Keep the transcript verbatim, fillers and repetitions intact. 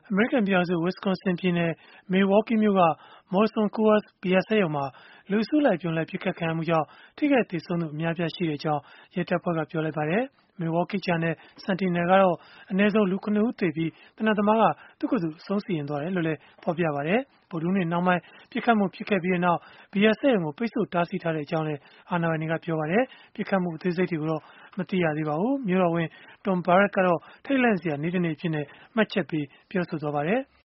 အမေရိကန်ပြည်ထောင်စု Wisconsin ပြည်နယ် Milwaukee မြို့က Molson Coors ဘီယာစက်ရုံမှာ လူအစုလိုက်အပြုံလိုက် ပစ်ခတ်ခံရမှုကြောင့် ထိခိုက်သေဆုံးသူ အများအပြားရှိကြောင်း ရဲတပ်ဖွဲ့က ပြောလိုက်ပါတယ်။ Milwaukee Journal Sentinel ကတော့ အနည်းဆုံး လူ ၇ ဦးသေပြီး၊ သေနတ်သမားက သူ့ကိုယ်သူ အဆုံးစီရင်သွားတယ်လို့လည်း ဖော်ပြပါတယ်။ ဗုဒ္ဓဟူးနေ့နှောင်းပိုင်း ပစ်ခတ်မှုဖြစ်ခဲ့ပြီးနောက် ဘီယာစက်ရုံကို ပိတ်ဆို့တားဆီးထားကြောင်းလည်း အာဏာပိုင်တွေက ပြောပါတယ်။ ပစ်ခတ်မှု အသေးစိတ်တွေကိုတော့ မသိရသေးပါဘူး။ မြို့တော်ဝန် Tom Barrett ကတော့ ထိတ်လန့်စရာ နေ့တနေ့အဖြစ် မှတ်ချက်ပေး ပြောဆိုခဲ့ပါတယ်။